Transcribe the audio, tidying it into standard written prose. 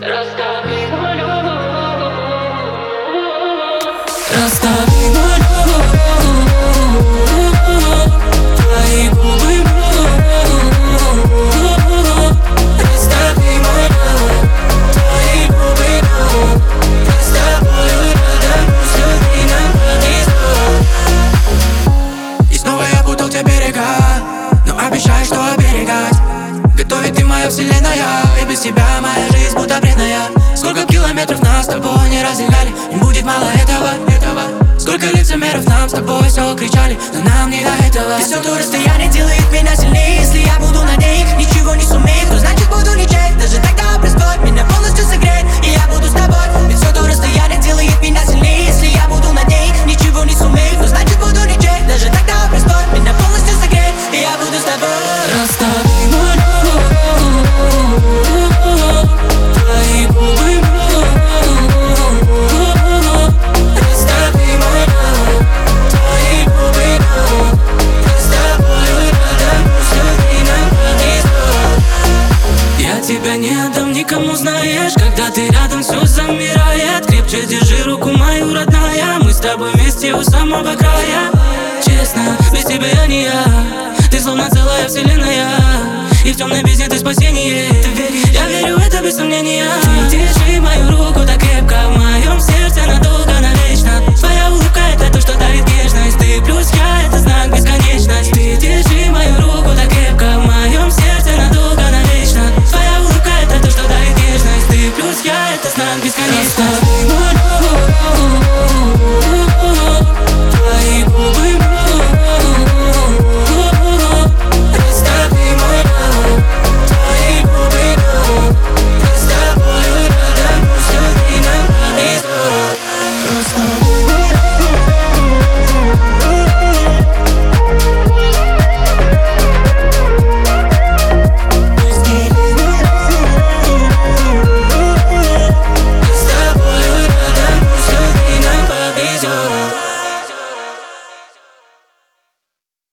Расстави волю, твои губы, расстави волю, твои губы, с тобою рядом, всю нам повезло. И снова я путал те берега, но обещаю, что оберегать. Готовит ты моя вселенная, и без тебя моя жизнь будто бренная. Сколько километров нас с тобой не разделяли, им будет мало этого. Сколько лицемеров нам с тобой все кричали, но нам не до этого. И все то расстояние делает меня сильнее. Если я буду на них, ничего не сумею, то значит буду ничей. Даже тогда простой меня полностью согреет, и я буду с тобой. Ведь все то расстояние делает меня сильнее. Если я буду на них, ничего не сумею, то значит буду ничей. Даже тогда простой меня полностью согреет, и я буду с тобой. Расстави волю, твои губы, расстави волю, твои губы, с тобою рядом, всю нам повезло. Я тебя не отдам никому, знаешь, когда ты рядом, все замирает. Крепче держи руку мою, родная, мы с тобой вместе у самого края. Честно, без тебя я не я, ты словно целая вселенная, и в темной